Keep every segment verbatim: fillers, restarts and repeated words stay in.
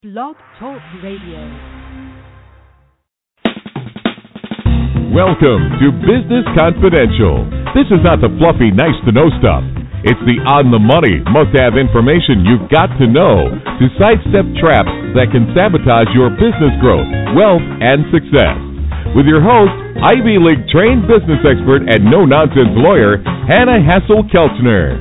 Blog Talk Radio. Welcome to Business Confidential. This is not the fluffy, nice-to-know stuff. It's the on-the-money, must-have information you've got to know to sidestep traps that can sabotage your business growth, wealth, and success. With your host, Ivy League-trained business expert and no-nonsense lawyer, Hannah Hassel-Kelchner.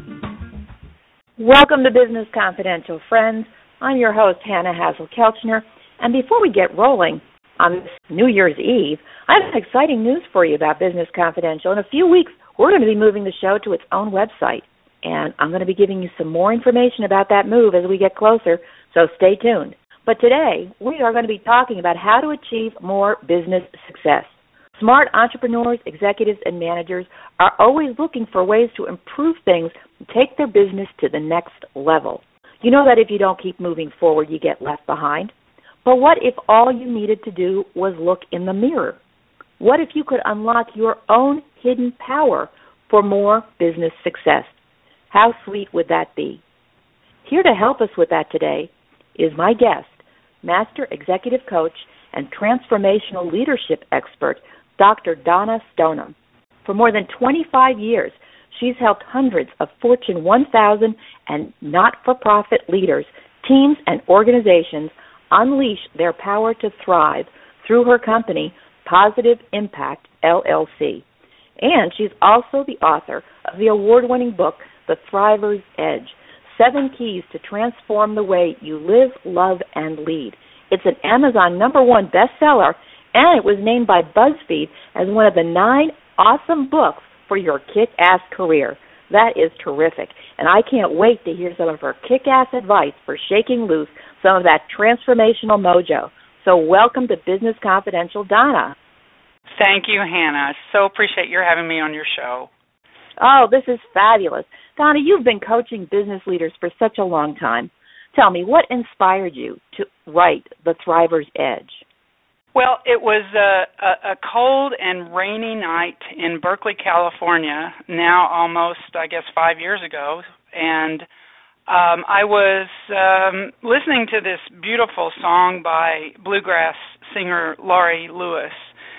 Welcome to Business Confidential, friends. I'm your host, Hannah Hassel-Kelchner, and before we get rolling on this New Year's Eve, I have exciting news for you about Business Confidential. In a few weeks, we're going to be moving the show to its own website, and I'm going to be giving you some more information about that move as we get closer, so stay tuned. But today, we are going to be talking about how to achieve more business success. Smart entrepreneurs, executives, and managers are always looking for ways to improve things and take their business to the next level. You know that if you don't keep moving forward, you get left behind. But what if all you needed to do was look in the mirror? What if you could unlock your own hidden power for more business success? How sweet would that be? Here to help us with that today is my guest, Master Executive Coach and Transformational Leadership Expert, Doctor Donna Stoneham. For more than twenty-five years, she's helped hundreds of Fortune one thousand and not-for-profit leaders, teams, and organizations unleash their power to thrive through her company, Positive Impact, L L C. And she's also the author of the award-winning book, The Thriver's Edge, Seven Keys to Transform the Way You Live, Love, and Lead. It's an Amazon number one bestseller, and it was named by BuzzFeed as one of the nine awesome books for your kick-ass career. That is terrific, and I can't wait to hear some of her kick-ass advice for shaking loose some of that transformational mojo. So welcome to Business Confidential, Donna. Thank you, Hannah. So appreciate your having me on your show. Oh, this is fabulous. Donna, you've been coaching business leaders for such a long time. Tell me, what inspired you to write The Thriver's Edge? Well, it was a, a, a cold and rainy night in Berkeley, California, now almost, I guess, five years ago, and um, I was um, listening to this beautiful song by bluegrass singer Laurie Lewis.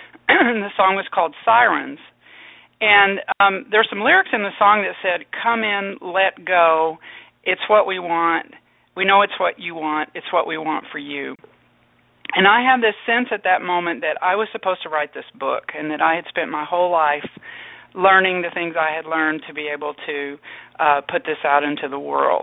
The song was called Sirens, and um, there's some lyrics in the song that said, "Come in, let go, it's what we want, we know it's what you want, it's what we want for you." And I had this sense at that moment that I was supposed to write this book and that I had spent my whole life learning the things I had learned to be able to uh, put this out into the world.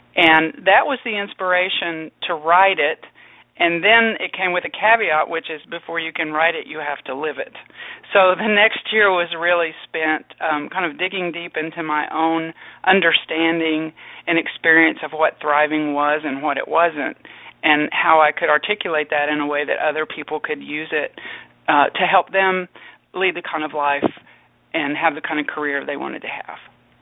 And that was the inspiration to write it. And then it came with a caveat, which is before you can write it, you have to live it. So the next year was really spent um, kind of digging deep into my own understanding and experience of what thriving was and what it wasn't, and how I could articulate that in a way that other people could use it uh, to help them lead the kind of life and have the kind of career they wanted to have.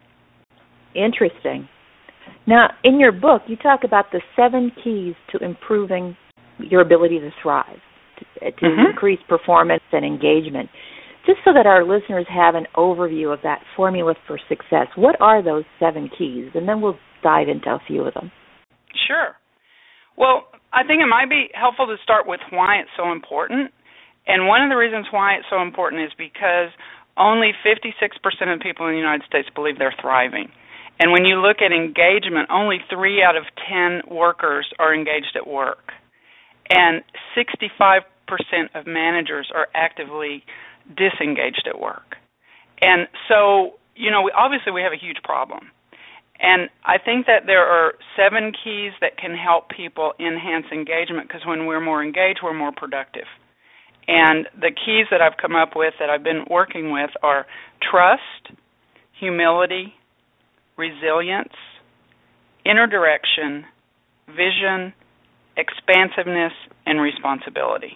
Interesting. Now, in your book, you talk about the seven keys to improving your ability to thrive, to, to mm-hmm. increase performance and engagement. Just so that our listeners have an overview of that formula for success, what are those seven keys? And then we'll dive into a few of them. Sure. Well, I think it might be helpful to start with why it's so important. And one of the reasons why it's so important is because only fifty-six percent of people in the United States believe they're thriving. And when you look at engagement, only three out of ten workers are engaged at work. And sixty-five percent of managers are actively disengaged at work. And so, you know, we, obviously we have a huge problem. And I think that there are seven keys that can help people enhance engagement, because when we're more engaged, we're more productive. And the keys that I've come up with that I've been working with are trust, humility, resilience, inner direction, vision, expansiveness, and responsibility.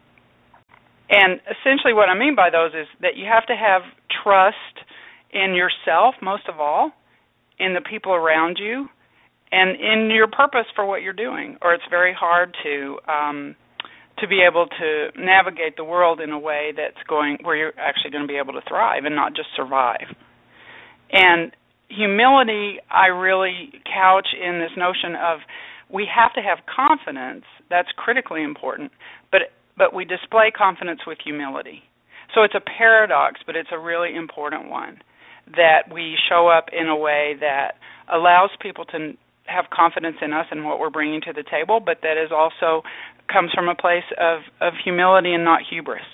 And essentially what I mean by those is that you have to have trust in yourself, most of all, in the people around you, and in your purpose for what you're doing, or it's very hard to um, to be able to navigate the world in a way that's going where you're actually going to be able to thrive and not just survive. And humility, I really couch in this notion of we have to have confidence. That's critically important, but but we display confidence with humility. So it's a paradox, but it's a really important one, that we show up in a way that allows people to have confidence in us and what we're bringing to the table, but that is also comes from a place of, of humility and not hubris.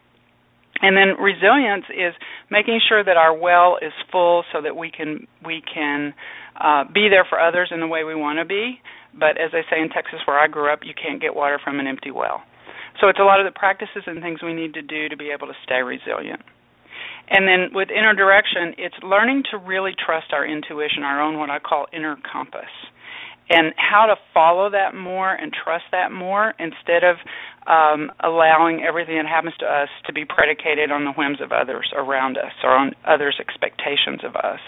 And then resilience is making sure that our well is full so that we can we can uh, be there for others in the way we want to be. But as I say in Texas, where I grew up, you can't get water from an empty well. So it's a lot of the practices and things we need to do to be able to stay resilient. And then with inner direction, it's learning to really trust our intuition, our own what I call inner compass, and how to follow that more and trust that more instead of um, allowing everything that happens to us to be predicated on the whims of others around us or on others' expectations of us.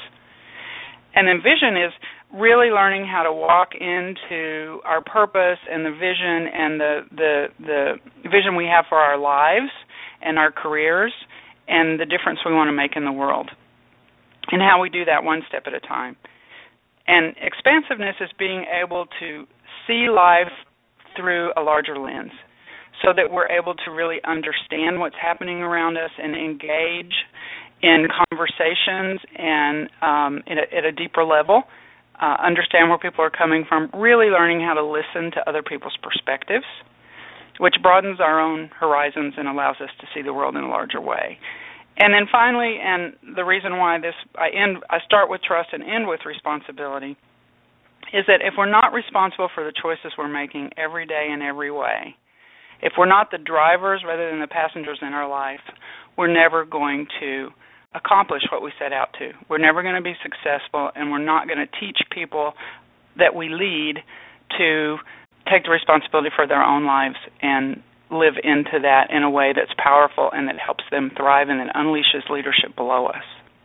And then vision is really learning how to walk into our purpose and the vision and the, the, the vision we have for our lives and our careers and the difference we want to make in the world, and how we do that one step at a time. And expansiveness is being able to see life through a larger lens so that we're able to really understand what's happening around us and engage in conversations and um, at, a, at a deeper level, uh, understand where people are coming from, really learning how to listen to other people's perspectives, which broadens our own horizons and allows us to see the world in a larger way. And then finally, and the reason why this I end, I start with trust and end with responsibility, is that if we're not responsible for the choices we're making every day in every way, if we're not the drivers rather than the passengers in our life, we're never going to accomplish what we set out to. We're never going to be successful, and we're not going to teach people that we lead to take the responsibility for their own lives and live into that in a way that's powerful and that helps them thrive and that unleashes leadership below us.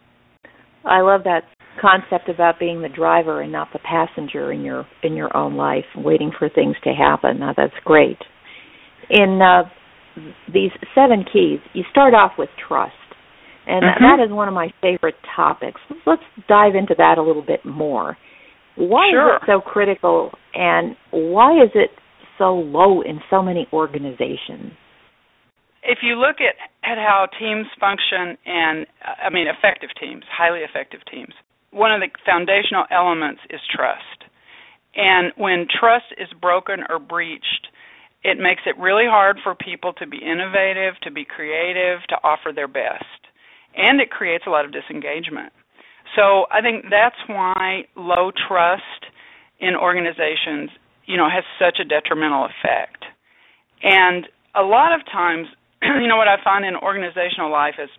I love that concept about being the driver and not the passenger in your in your own life, waiting for things to happen. Now, that's great. In uh, these seven keys, you start off with trust, and mm-hmm. that is one of my favorite topics. Let's dive into that a little bit more. Why sure. is it so critical, and why is it so low in so many organizations? If you look at, at how teams function, and I mean effective teams, highly effective teams, one of the foundational elements is trust. And when trust is broken or breached, it makes it really hard for people to be innovative, to be creative, to offer their best. And it creates a lot of disengagement. So I think that's why low trust in organizations, you know, has such a detrimental effect. And a lot of times, you know, what I find in organizational life is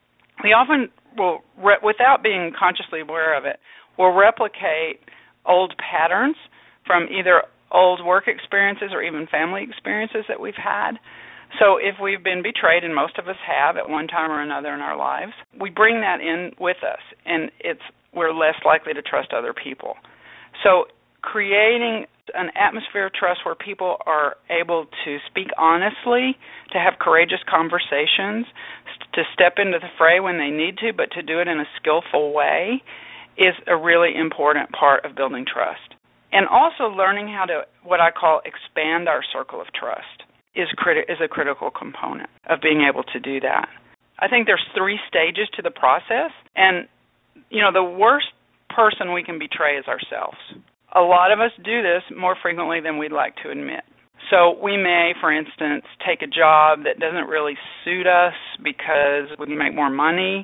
we often will, re- without being consciously aware of it, will replicate old patterns from either old work experiences or even family experiences that we've had. So if we've been betrayed, and most of us have at one time or another in our lives, we bring that in with us, and it's we're less likely to trust other people. So creating an atmosphere of trust where people are able to speak honestly, to have courageous conversations, to step into the fray when they need to, but to do it in a skillful way is a really important part of building trust. And also learning how to, what I call, expand our circle of trust is criti- is a critical component of being able to do that. I think there's three stages to the process, and, you know, the worst person we can betray is ourselves. A lot of us do this more frequently than we'd like to admit. So we may, for instance, take a job that doesn't really suit us because we can make more money,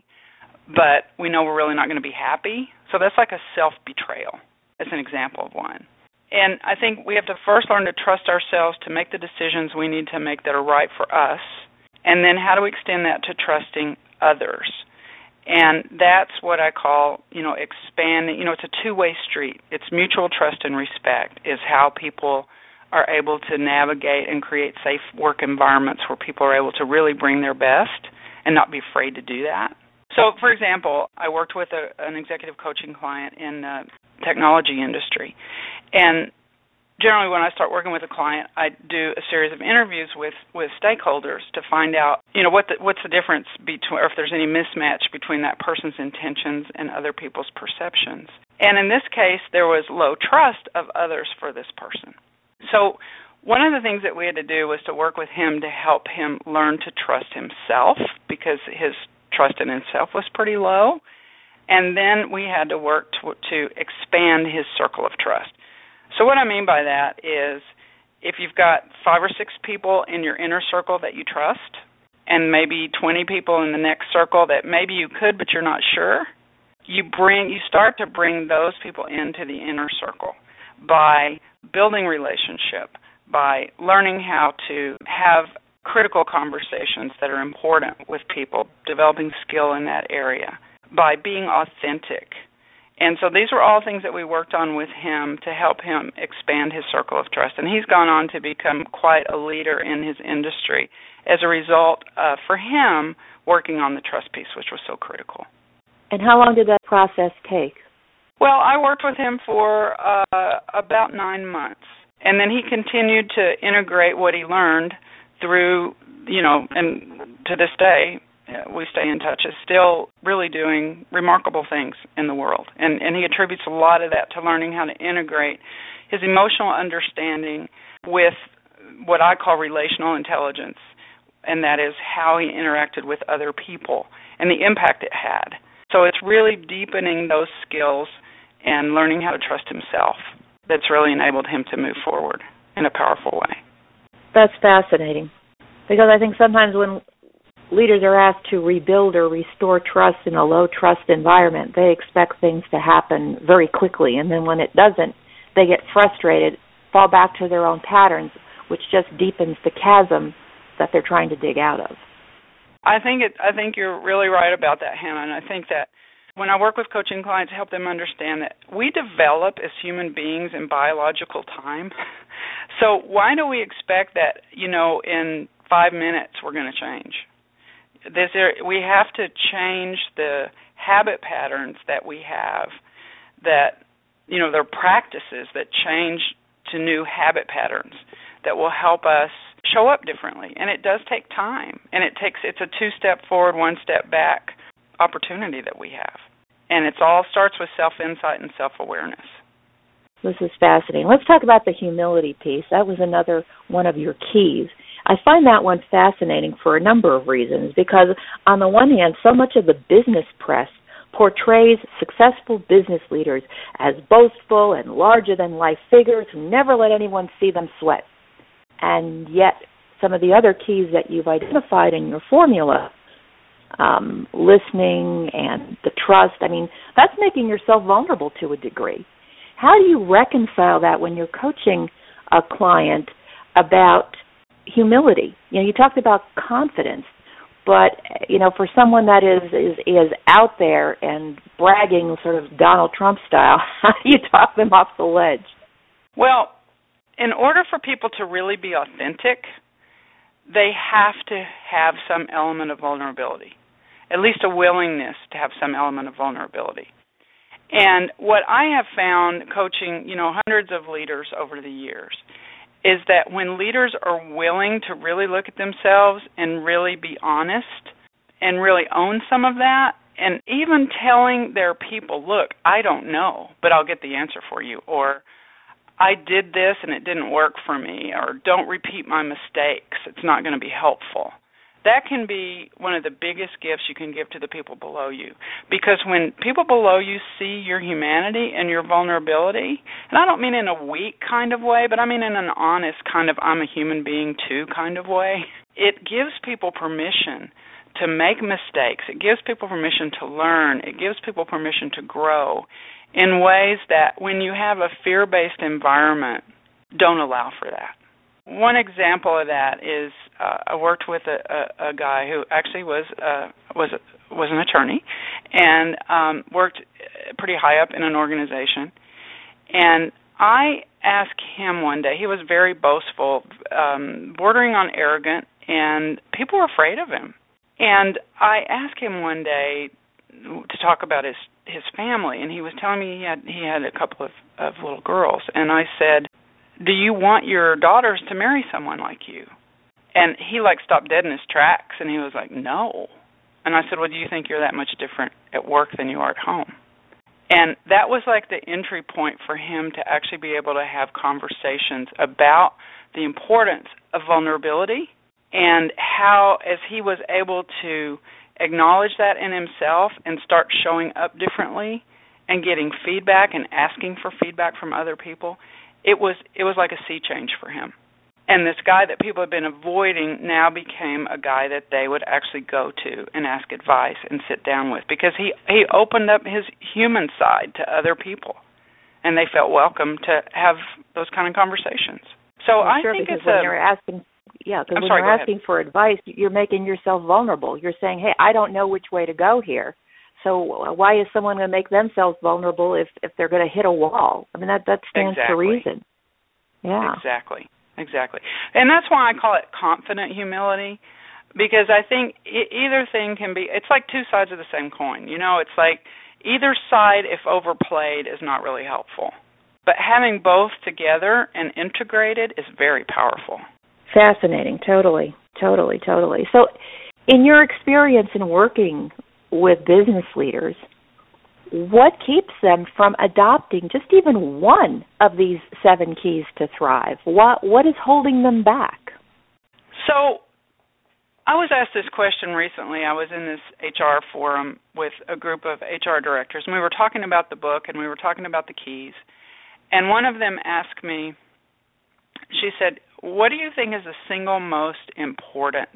but we know we're really not going to be happy. So that's like a self-betrayal. That's an example of one. And I think we have to first learn to trust ourselves to make the decisions we need to make that are right for us, and then how do we extend that to trusting others? And that's what I call, you know, expanding. You know, it's a two-way street. It's mutual trust and respect is how people are able to navigate and create safe work environments where people are able to really bring their best and not be afraid to do that. So, for example, I worked with a, an executive coaching client in the technology industry. And generally when I start working with a client, I do a series of interviews with, with stakeholders to find out, you know, what the, what's the difference between, or if there's any mismatch between that person's intentions and other people's perceptions. And in this case, there was low trust of others for this person. So one of the things that we had to do was to work with him to help him learn to trust himself, because his trust in himself was pretty low. And then we had to work to, to expand his circle of trust. So what I mean by that is, if you've got five or six people in your inner circle that you trust, and maybe twenty people in the next circle that maybe you could but you're not sure, you bring you start to bring those people into the inner circle by building relationship, by learning how to have critical conversations that are important with people, developing skill in that area, by being authentic. And so these were all things that we worked on with him to help him expand his circle of trust. And he's gone on to become quite a leader in his industry as a result of, for him, working on the trust piece, which was so critical. And how long did that process take? Well, I worked with him for uh, about nine months. And then he continued to integrate what he learned through, you know, and to this day, we stay in touch, is still really doing remarkable things in the world. And, and he attributes a lot of that to learning how to integrate his emotional understanding with what I call relational intelligence, and that is how he interacted with other people and the impact it had. So it's really deepening those skills and learning how to trust himself that's really enabled him to move forward in a powerful way. That's fascinating, because I think sometimes when leaders are asked to rebuild or restore trust in a low-trust environment, they expect things to happen very quickly, and then when it doesn't, they get frustrated, fall back to their own patterns, which just deepens the chasm that they're trying to dig out of. I think it. I think you're really right about that, Hannah, and I think that when I work with coaching clients, I help them understand that we develop as human beings in biological time. So why do we expect that, you know, in five minutes we're going to change? There's, we have to change the habit patterns that we have, that, you know, they're practices that change to new habit patterns that will help us show up differently. And it does take time. And it takes, it's a two-step forward, one-step back opportunity that we have. And it all starts with self-insight and self-awareness. This is fascinating. Let's talk about the humility piece. That was another one of your keys. I find that one fascinating for a number of reasons, because on the one hand, so much of the business press portrays successful business leaders as boastful and larger-than-life figures who never let anyone see them sweat. And yet, some of the other keys that you've identified in your formula, um, listening and the trust, I mean, that's making yourself vulnerable to a degree. How do you reconcile that when you're coaching a client about humility? You know, you talked about confidence, but, you know, for someone that is, is, is out there and bragging sort of Donald Trump style, how do you talk them off the ledge? Well, in order for people to really be authentic, they have to have some element of vulnerability, at least a willingness to have some element of vulnerability. And what I have found coaching, you know, hundreds of leaders over the years is that when leaders are willing to really look at themselves and really be honest and really own some of that, and even telling their people, look, I don't know, but I'll get the answer for you, or I did this and it didn't work for me, or don't repeat my mistakes, it's not going to be helpful. That can be one of the biggest gifts you can give to the people below you. Because when people below you see your humanity and your vulnerability, and I don't mean in a weak kind of way, but I mean in an honest kind of I'm a human being too kind of way, it gives people permission to make mistakes. It gives people permission to learn. It gives people permission to grow in ways that when you have a fear-based environment, don't allow for that. One example of that is uh, I worked with a, a, a guy who actually was uh, was a, was an attorney and um, worked pretty high up in an organization. And I asked him one day, he was very boastful, um, bordering on arrogant, and people were afraid of him. And I asked him one day to talk about his, his family, and he was telling me he had, he had a couple of, of little girls. And I said, do you want your daughters to marry someone like you? And he, like, stopped dead in his tracks, and he was like, no. And I said, well, do you think you're that much different at work than you are at home? And that was like the entry point for him to actually be able to have conversations about the importance of vulnerability and how, as he was able to acknowledge that in himself and start showing up differently and getting feedback and asking for feedback from other people, it was it was like a sea change for him. And this guy that people had been avoiding now became a guy that they would actually go to and ask advice and sit down with, because he, he opened up his human side to other people, and they felt welcome to have those kind of conversations. So well, I sure, think because it's when a... you're asking, yeah, because when sorry, you're asking for advice, you're making yourself vulnerable. You're saying, hey, I don't know which way to go here. So why is someone going to make themselves vulnerable if, if they're going to hit a wall? I mean, that, that stands exactly. to reason. Yeah. Exactly. Exactly. And that's why I call it confident humility, because I think it, either thing can be, it's like two sides of the same coin. You know, it's like either side, if overplayed, is not really helpful. But having both together and integrated is very powerful. Fascinating. Totally. Totally. Totally. So in your experience in working with business leaders, what keeps them from adopting just even one of these seven keys to thrive? What what is holding them back? So I was asked this question recently. I was in this H R forum with a group of H R directors, and we were talking about the book, and we were talking about the keys. And one of them asked me, she said, what do you think is the single most important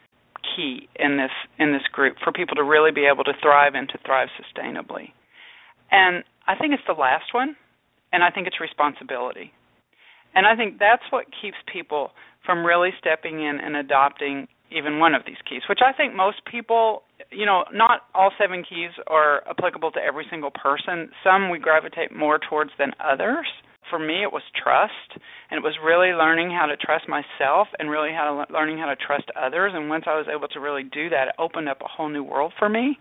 key in this in this group for people to really be able to thrive and to thrive sustainably? And I think it's the last one, and I think it's responsibility. And I think that's what keeps people from really stepping in and adopting even one of these keys, which I think most people, you know, not all seven keys are applicable to every single person. Some we gravitate more towards than others. For me, it was trust, and it was really learning how to trust myself and really how to, learning how to trust others. And once I was able to really do that, it opened up a whole new world for me.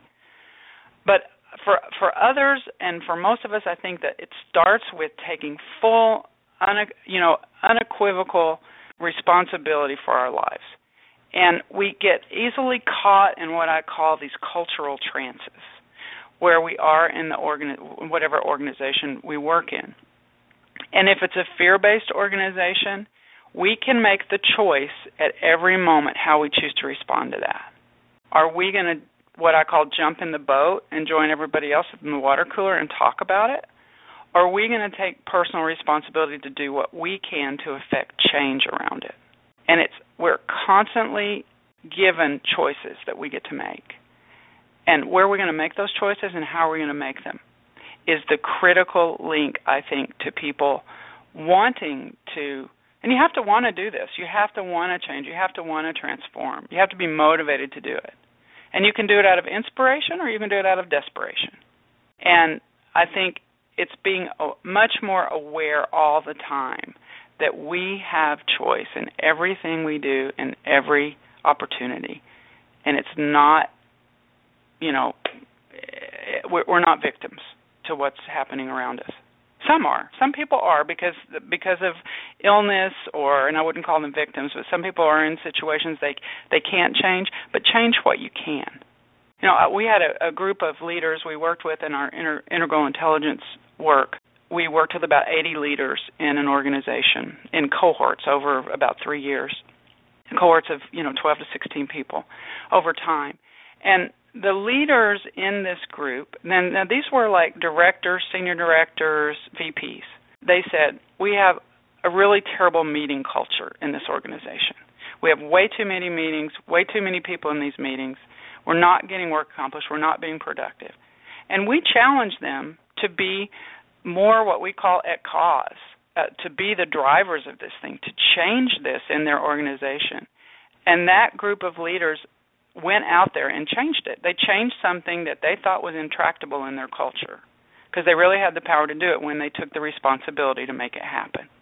But For for others and for most of us, I think that it starts with taking full, une, you know, unequivocal responsibility for our lives. And we get easily caught in what I call these cultural trances, where we are in the organ, whatever organization we work in. And if it's a fear-based organization, we can make the choice at every moment how we choose to respond to that. Are we going to, what I call, jump in the boat and join everybody else in the water cooler and talk about it? Or are we going to take personal responsibility to do what we can to affect change around it? And it's we're constantly given choices that we get to make. And where are we going to make those choices and how are we going to make them is the critical link, I think, to people wanting to, and you have to want to do this. You have to want to change. You have to want to transform. You have to be motivated to do it. And you can do it out of inspiration or you can do it out of desperation. And I think it's being much more aware all the time that we have choice in everything we do in every opportunity. And it's not, you know, we're not victims to what's happening around us. Some are. Some people are because because of illness, or, and I wouldn't call them victims, but some people are in situations they they can't change, but change what you can. You know, we had a, a group of leaders we worked with in our inter, integral intelligence work. We worked with about eighty leaders in an organization in cohorts over about three years, cohorts of, you know, twelve to sixteen people over time. And the leaders in this group, then now these were like directors, senior directors, V Ps. They said, we have a really terrible meeting culture in this organization. We have way too many meetings, way too many people in these meetings. We're not getting work accomplished. We're not being productive. And we challenge them to be more what we call at cause, uh, to be the drivers of this thing, to change this in their organization. And that group of leaders went out there and changed it. They changed something that they thought was intractable in their culture because they really had the power to do it when they took the responsibility to make it happen.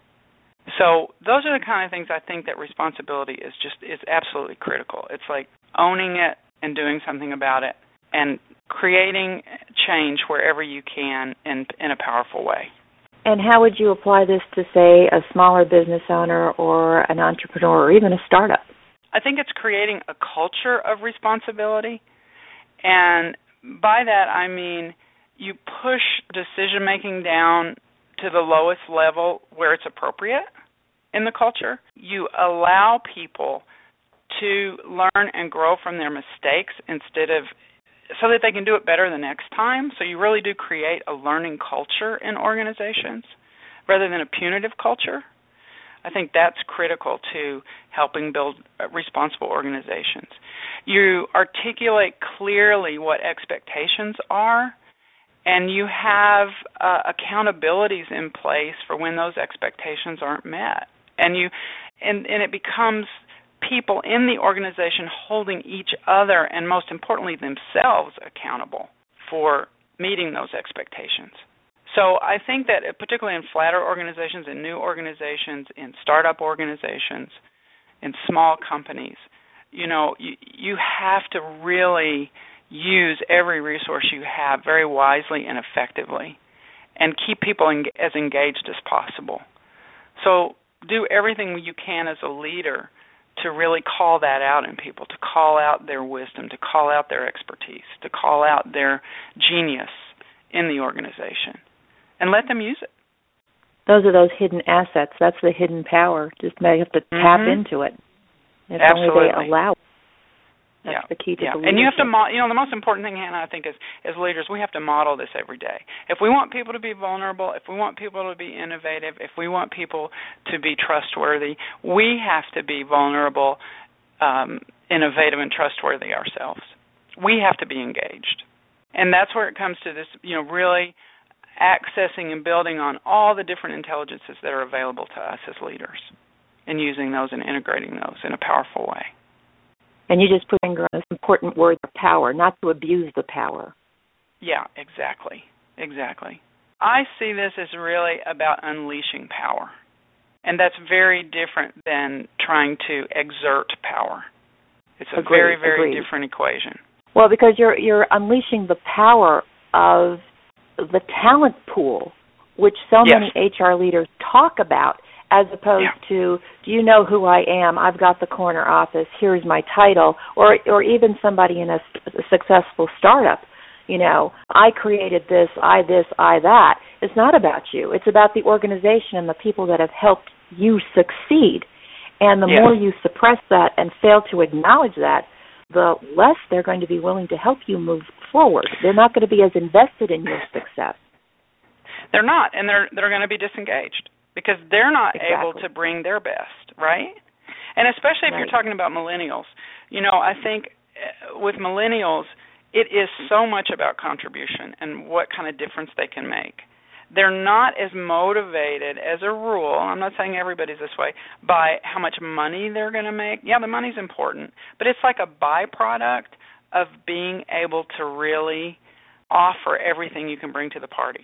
So those are the kind of things I think that responsibility is just is absolutely critical. It's like owning it and doing something about it and creating change wherever you can in, in a powerful way. And how would you apply this to, say, a smaller business owner or an entrepreneur or even a startup? I think it's creating a culture of responsibility. And by that, I mean you push decision-making down to the lowest level where it's appropriate in the culture. You allow people to learn and grow from their mistakes instead of so that they can do it better the next time. So you really do create a learning culture in organizations rather than a punitive culture. I think that's critical to helping build responsible organizations. You articulate clearly what expectations are, and you have uh, accountabilities in place for when those expectations aren't met. And you, and, and it becomes people in the organization holding each other and, most importantly, themselves accountable for meeting those expectations. So I think that particularly in flatter organizations, in new organizations, in startup organizations, in small companies, you know, you, you have to really use every resource you have very wisely and effectively and keep people en- as engaged as possible. So do everything you can as a leader to really call that out in people, to call out their wisdom, to call out their expertise, to call out their genius in the organization, and let them use it. Those are those hidden assets. That's the hidden power. Just they have to mm-hmm. tap into it. If Absolutely. only they allow it. That's yeah. the key to yeah. the And you have to, leadership. mo- you know, the most important thing, Hannah, I think, is as leaders, we have to model this every day. If we want people to be vulnerable, if we want people to be innovative, if we want people to be trustworthy, we have to be vulnerable, um, innovative, and trustworthy ourselves. We have to be engaged. And that's where it comes to this, you know, really accessing and building on all the different intelligences that are available to us as leaders and using those and integrating those in a powerful way. And you just put finger on this important word, power, not to abuse the power. Yeah, exactly, exactly. I see this as really about unleashing power, and that's very different than trying to exert power. It's a Agreed, very, very agreed. different equation. Well, because you're you're unleashing the power of the talent pool, which so yes. many H R leaders talk about, as opposed yeah. to, do you know who I am? I've got the corner office. Here's my title. Or or even somebody in a, a successful startup, you know, I created this, I this, I that. It's not about you. It's about the organization and the people that have helped you succeed. And the yes. more you suppress that and fail to acknowledge that, the less they're going to be willing to help you move forward. They're not going to be as invested in your success. They're not, and they're they're going to be disengaged because they're not exactly. able to bring their best, right? And especially if right. you're talking about millennials. You know, I think with millennials, it is so much about contribution and what kind of difference they can make. They're not as motivated as a rule, I'm not saying everybody's this way, by how much money they're going to make. Yeah, the money's important, but it's like a byproduct of being able to really offer everything you can bring to the party.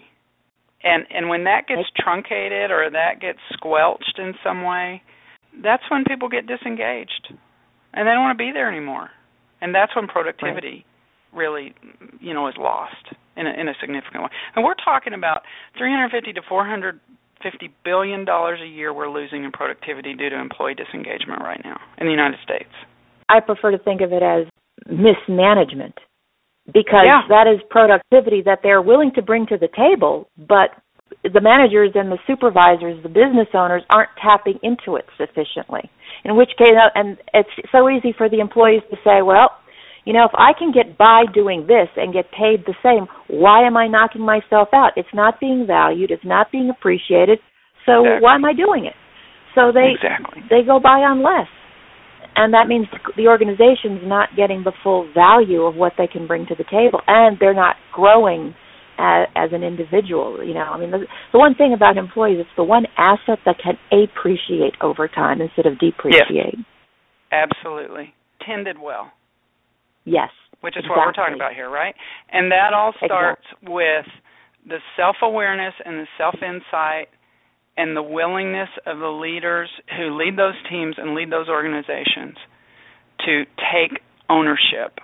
And and when that gets truncated or that gets squelched in some way, that's when people get disengaged, and they don't want to be there anymore. And that's when productivity right. really, you know, is lost in a, in a significant way. And we're talking about three hundred fifty to four hundred fifty billion dollars a year we're losing in productivity due to employee disengagement right now in the United States. I prefer to think of it as mismanagement, because yeah. that is productivity that they're willing to bring to the table, but the managers and the supervisors, the business owners, aren't tapping into it sufficiently. In which case, and it's so easy for the employees to say, well, you know, if I can get by doing this and get paid the same, why am I knocking myself out? It's not being valued. It's not being appreciated. So exactly. why am I doing it? So they exactly. they go by on less. And that means the organization's not getting the full value of what they can bring to the table, and they're not growing as, as an individual. You know, I mean, the, the one thing about employees, it's the one asset that can appreciate over time instead of depreciate. Yes. Absolutely. Tended well. Yes. Which is exactly. what we're talking about here, right? And that all starts exactly. with the self-awareness and the self-insight and the willingness of the leaders who lead those teams and lead those organizations to take ownership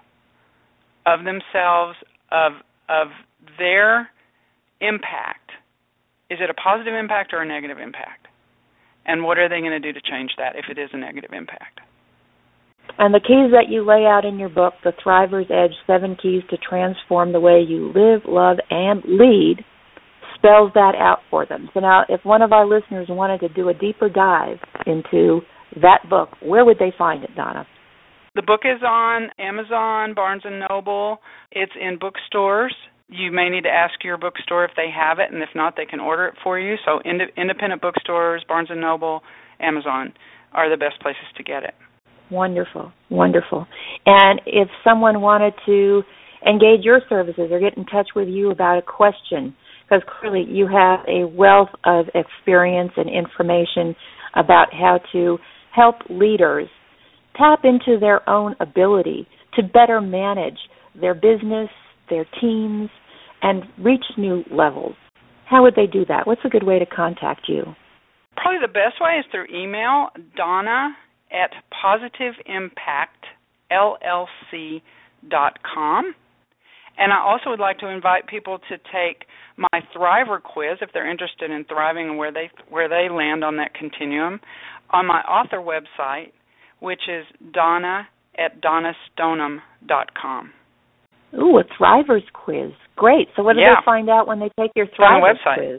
of themselves, of of their impact. Is it a positive impact or a negative impact? And what are they going to do to change that if it is a negative impact? And the keys that you lay out in your book, The Thriver's Edge, Seven Keys to Transform the Way You Live, Love, and Lead, spells that out for them. So now if one of our listeners wanted to do a deeper dive into that book, where would they find it, Donna? The book is on Amazon, Barnes and Noble. It's in bookstores. You may need to ask your bookstore if they have it, and if not, they can order it for you. So ind- independent bookstores, Barnes and Noble, Amazon are the best places to get it. Wonderful, wonderful. And if someone wanted to engage your services or get in touch with you about a question, because clearly you have a wealth of experience and information about how to help leaders tap into their own ability to better manage their business, their teams, and reach new levels. How would they do that? What's a good way to contact you? Probably the best way is through email, Donna at positive impact L L C dot com. And I also would like to invite people to take my Thriver quiz if they're interested in thriving and where they where they land on that continuum on my author website, which is Donna at Donna Stoneham dot com. Ooh, a Thriver's quiz. Great. So what do yeah. they find out when they take your Thriver's quiz?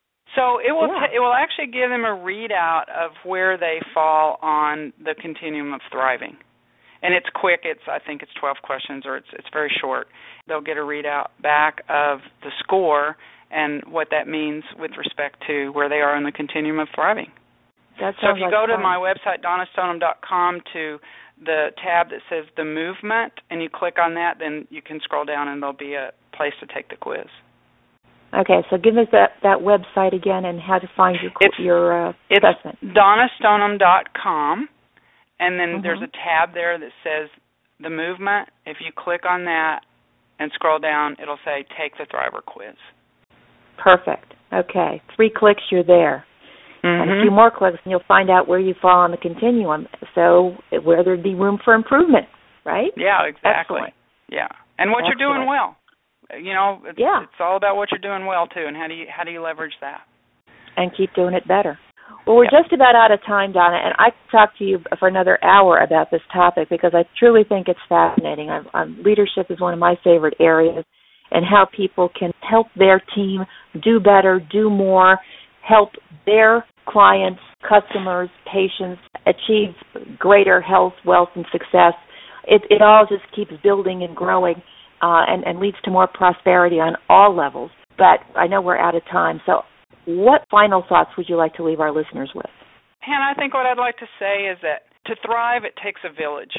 So it will yeah. t- it will actually give them a readout of where they fall on the continuum of thriving. And it's quick. It's I think it's twelve questions, or it's it's very short. They'll get a readout back of the score and what that means with respect to where they are in the continuum of thriving. That so if you like go fun. to my website, Donna Stoneham dot com, to the tab that says The Movement, and you click on that, then you can scroll down and there'll be a place to take the quiz. Okay, so give us that, that website again and how to find your it's, your uh, it's assessment. Donna Stoneham dot com, and then mm-hmm. there's a tab there that says The Movement. If you click on that and scroll down, it'll say Take the Thriver Quiz. Perfect. Okay, three clicks, you're there. Mm-hmm. And a few more clicks, and you'll find out where you fall on the continuum, so where there'd be room for improvement, right? Yeah, exactly. Excellent. Yeah, and what Excellent. you're doing well. You know, it's, yeah. it's all about what you're doing well, too, and how do you how do you leverage that? And keep doing it better. Well, we're yep. just about out of time, Donna, and I could talk to you for another hour about this topic because I truly think it's fascinating. I'm, I'm, leadership is one of my favorite areas, and how people can help their team do better, do more, help their clients, customers, patients achieve greater health, wealth, and success. It, it all just keeps building and growing uh, and, and leads to more prosperity on all levels. But I know we're out of time, so what final thoughts would you like to leave our listeners with? Hannah, I think what I'd like to say is that to thrive, it takes a village.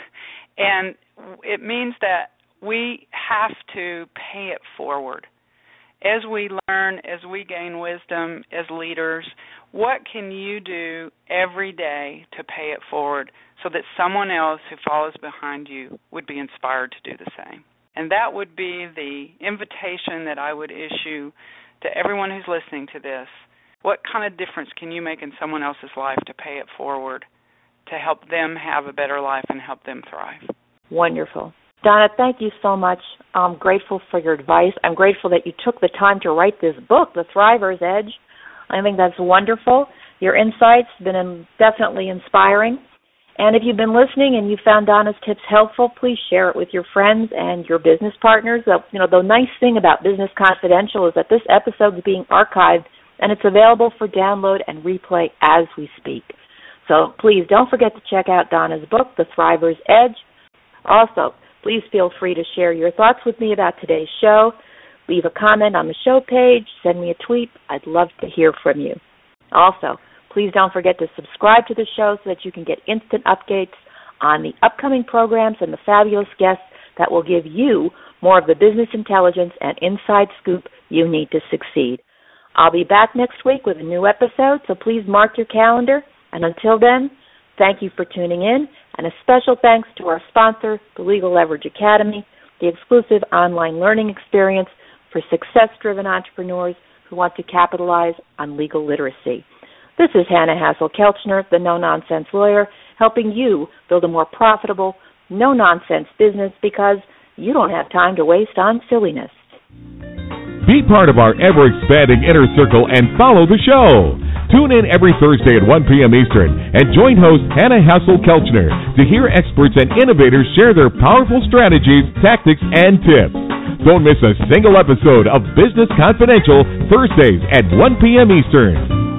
And it means that we have to pay it forward. As we learn, as we gain wisdom as leaders, what can you do every day to pay it forward so that someone else who follows behind you would be inspired to do the same? And that would be the invitation that I would issue to everyone who's listening to this. What kind of difference can you make in someone else's life to pay it forward, to help them have a better life and help them thrive? Wonderful. Donna, thank you so much. I'm grateful for your advice. I'm grateful that you took the time to write this book, The Thriver's Edge. I think that's wonderful. Your insights have been definitely inspiring. And if you've been listening and you found Donna's tips helpful, please share it with your friends and your business partners. You know, the nice thing about Business Confidential is that this episode is being archived and it's available for download and replay as we speak. So please don't forget to check out Donna's book, The Thriver's Edge. Also, please feel free to share your thoughts with me about today's show. Leave a comment on the show page. Send me a tweet. I'd love to hear from you. Also, please don't forget to subscribe to the show so that you can get instant updates on the upcoming programs and the fabulous guests that will give you more of the business intelligence and inside scoop you need to succeed. I'll be back next week with a new episode, so please mark your calendar. And until then, thank you for tuning in, and a special thanks to our sponsor, the Legal Leverage Academy, the exclusive online learning experience for success-driven entrepreneurs who want to capitalize on legal literacy. This is Hannah Hassel-Kelchner, the No-Nonsense Lawyer, helping you build a more profitable, no-nonsense business because you don't have time to waste on silliness. Be part of our ever-expanding inner circle and follow the show. Tune in every Thursday at one p.m. Eastern and join host Hannah Hassel-Kelchner to hear experts and innovators share their powerful strategies, tactics, and tips. Don't miss a single episode of Business Confidential Thursdays at one p.m. Eastern.